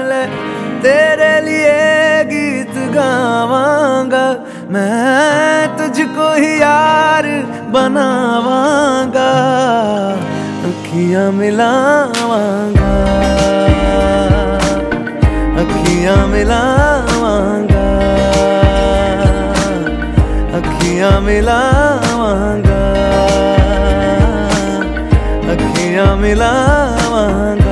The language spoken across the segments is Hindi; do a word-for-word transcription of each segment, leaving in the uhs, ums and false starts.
ले तेरे लिए गीत गावांगा, मैं तुझको ही यार बनावांगा, अखियां मिलावांगा, अखियां मिलावांगा, अखियां मिलावांगा, अखियां मिलावांगा,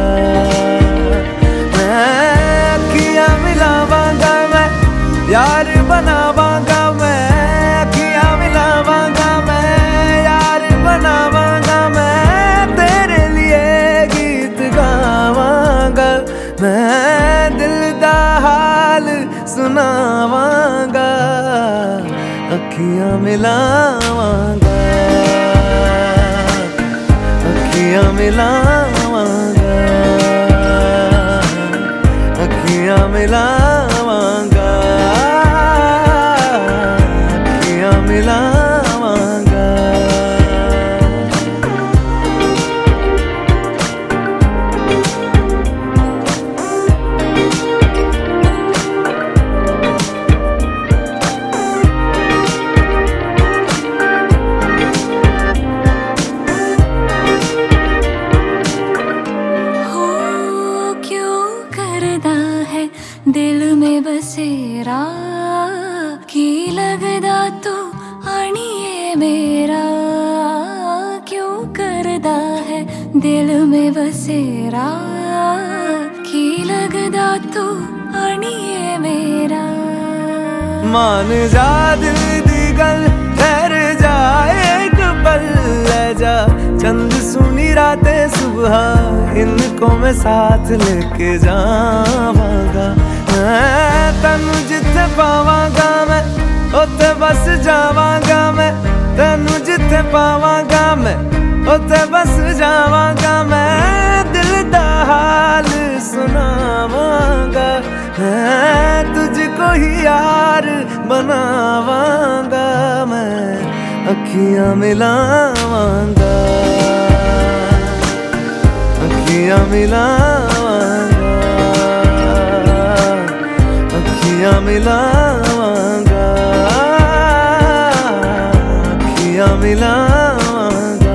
मैं अखियां मिलावांगा, मैं यार बनावांगा, मैं अखियां मिलावांगा, मैं यार बनावांगा, मैं तेरे लिए गीत गावांगा, मैं दिल दा हाल सुनावांगा, अखियां मिलावांगा, अखियां मिलावांगा, अखियां मिलावांगा, अखियां मिलावांगा। दिल में बसेरा की लगदा तू आनिए मेरा, क्यों करदा है दिल में बसेरा की लगदा तू आनिए मेरा। मान जा दिल दी गल ठहर जा एक पल ले जा, चंद सुनी रातें सुबह इनको मैं साथ लेके जावांगा, मैं तेनू जिथे पावांगा मैं उत्थे बस जावांगा, मैं तेनू जिथे पावांगा मैं उत्थे बस जावांगा, मैं दिल दा हाल सुनावांगा, मैं तुझको ही यार बनावांगा, मैं अखियां मिलावांगा, अखियां मिलावांगा, अखियां मिलावांगा, अखियां मिलावांगा।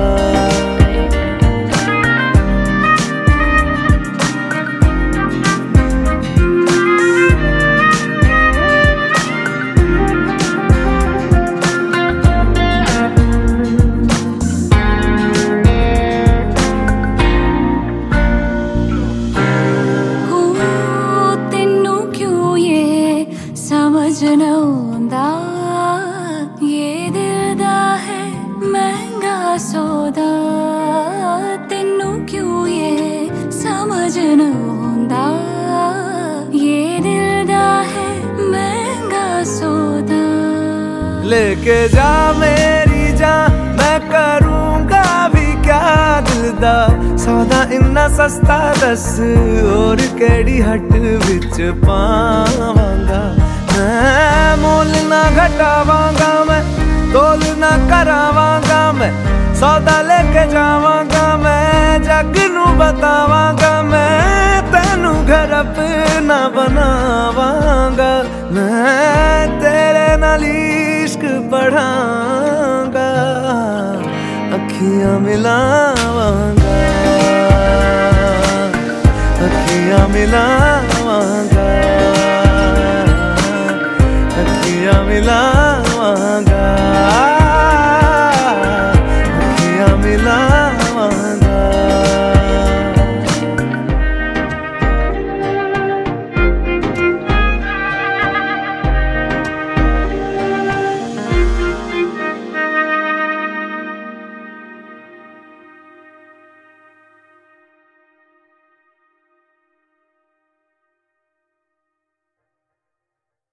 समझ नौंदा ये दिल दा है महंगा सौदा, तेनू क्यों ये समझ नौंदा ये दिल दा है महंगा सौदा। लेके जा मेरी जान मैं करूँगा भी क्या दिल दा सौदा, इन्ना सस्ता दस और केड़ी हट विच पावांगा, मैं मोल ना घटावांगा, मैं तोल ना करावांगा, मैं सौदा लेके जावांगा, मैं जग नू बतावांगा, मैं तेनू घर अपना बनावांगा, मैं तेरे नाल इश्क पढ़ांगा, अखियां मिलावांगा, अखियां मिलावांगा,